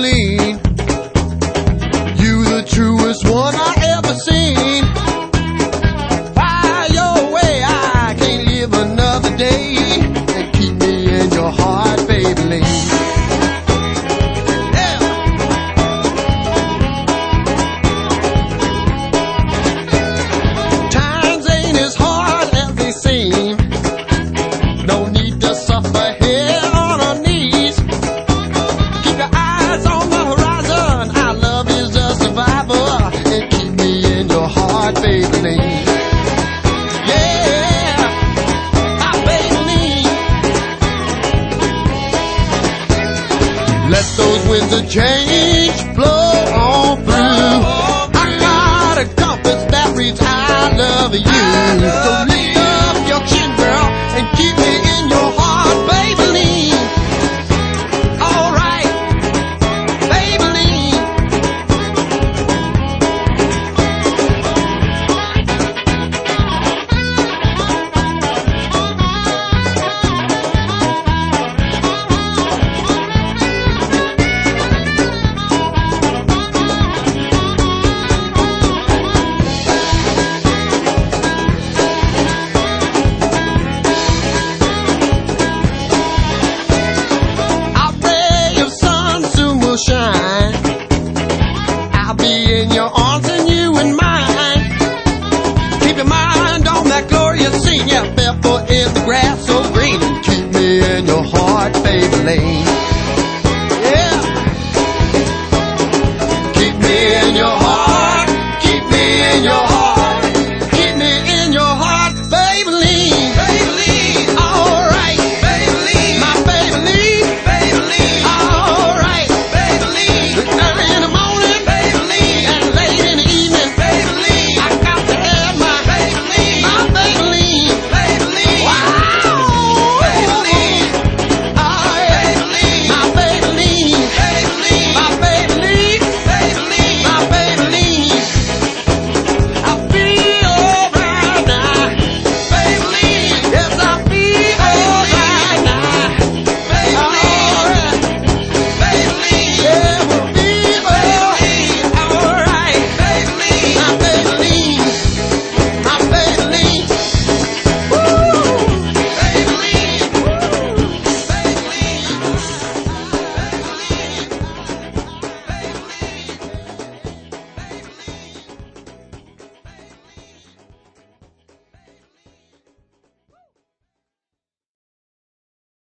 Maybelline. You the truest one I ever seen. Fire your way, I can't live another day. And keep me in your heart, Maybelline. Yeah. Times ain't as hard as they seem. No need to suffer here on our knees. Keep your eyes on the horizon. Our love is a survivor. And keep me in your heart, Maybelline. Yeah, my Maybelline. Let those winds of change blow on through. I got a compass that reads I love you. So lift up your chin, girl, and keep me in your heart, Maybelline. All right, Maybelline. Our ray of sun soon will shine. I'll be in your arms and you in mine. Keep your mind on that glorious scene. Yeah, barefoot in the grass so green. And keep me in your heart, Maybelline.